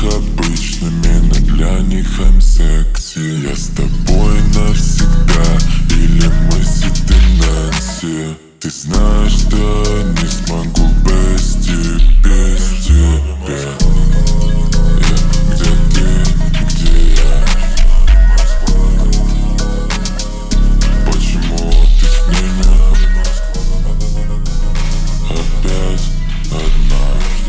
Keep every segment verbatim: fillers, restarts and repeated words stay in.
обычными, но для них I'm sexy. Я с тобой навсегда, или мы Сид и Нэнси. Ты знаешь, что не смогу без тебя, без тебя. Где ты, где я? Почему ты с ними опять одна?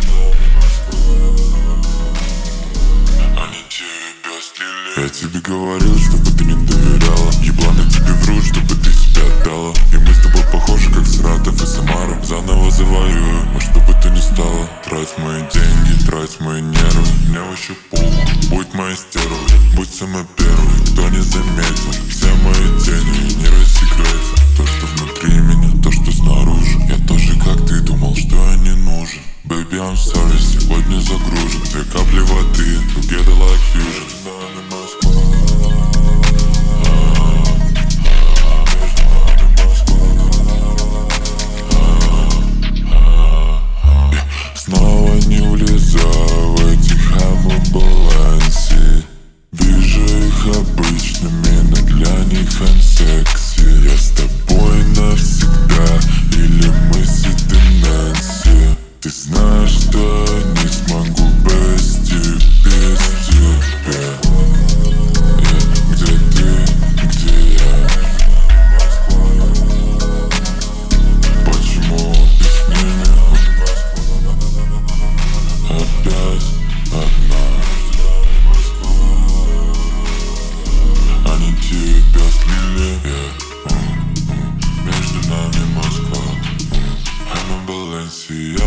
Они тебя слили. Я тебе говорил, чтобы ты не доверяла. Ебланы тебе врут, чтобы ты себя отдала. И мы с тобой похожи, как Саратов и Самара. Заново завоюю, мы что бы ты ни стала. Трать мои деньги, трать мои нервы. Мне вообще похуй, будь моей стервой. Будь самой первой, кто не заметил. Все мои тени, не рассекретят. То, что внутри меня, то, что снаружи. Я тоже, как ты, думал, что я не нужен. Baby, I'm sorry, сегодня загружен. Две капли воды, together like fusion. Снова не влезаю в этих амбулансе. Вижу их обычными, но для них I'm sexy. Я с тобой навсегда, или мы Сид и Нэнси. Ты знаешь, что не смогу без тебя, без тебя. Где ты, где я? Почему ты с ними опять одна? Они тебя слили, yeah. Между нами Москва. I'm a Balenciaga.